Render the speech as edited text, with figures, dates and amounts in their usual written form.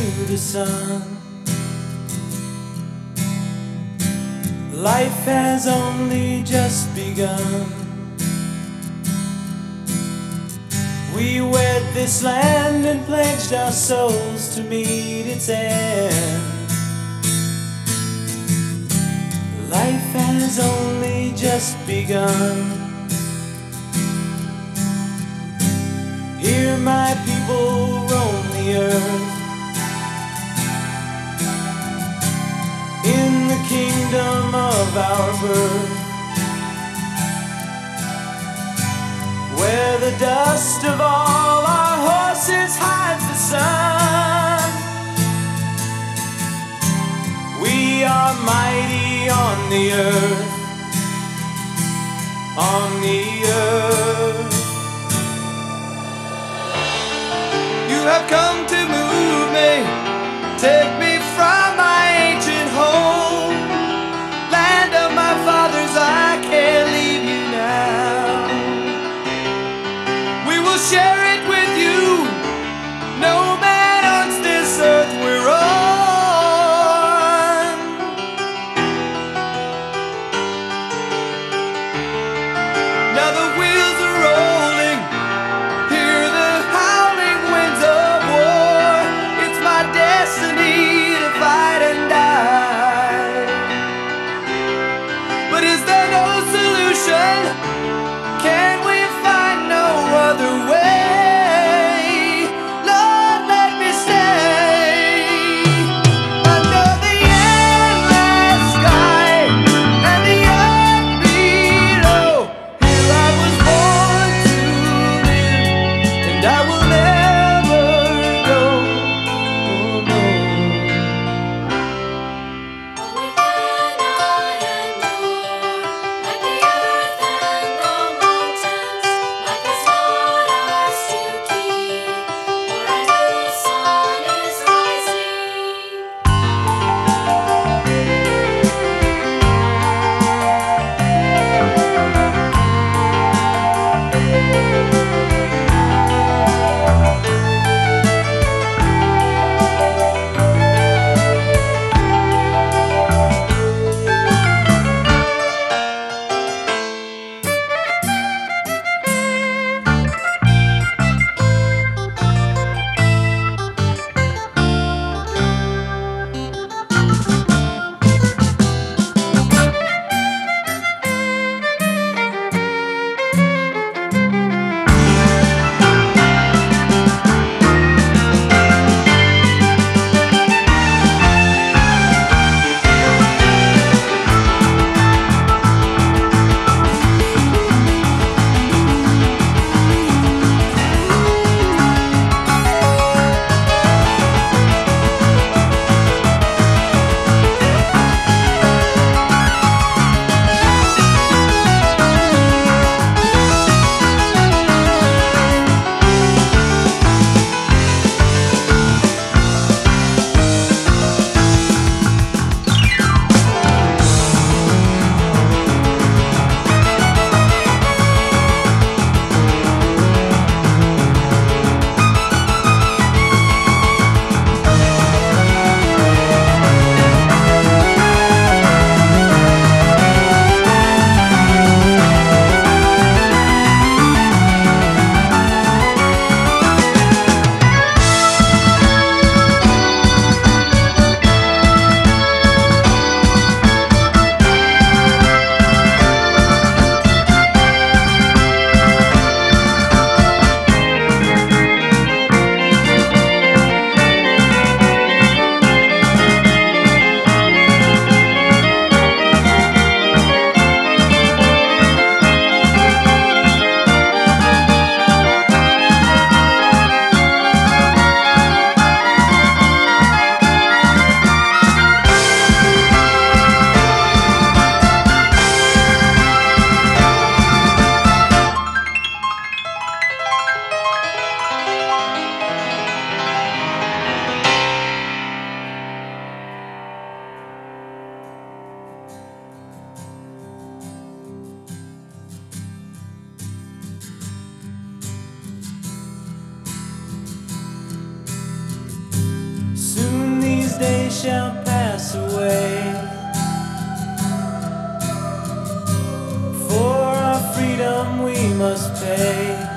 the sun. Life has only just begun. We wed this land and pledged our souls to meet its end. Life has only just begun. Here my people roam the earth, in the kingdom of our birth, where the dust of all our horses hides the sun. We are mighty on the earth, on the earth. You have come to move me, take me from my ancient home. Land of my fathers, I can't leave you now. We will share it with you, no man owns this earth we're on. Now the wheels are rolling, hear the howling winds of war. shall pass away. For our freedom we must pay.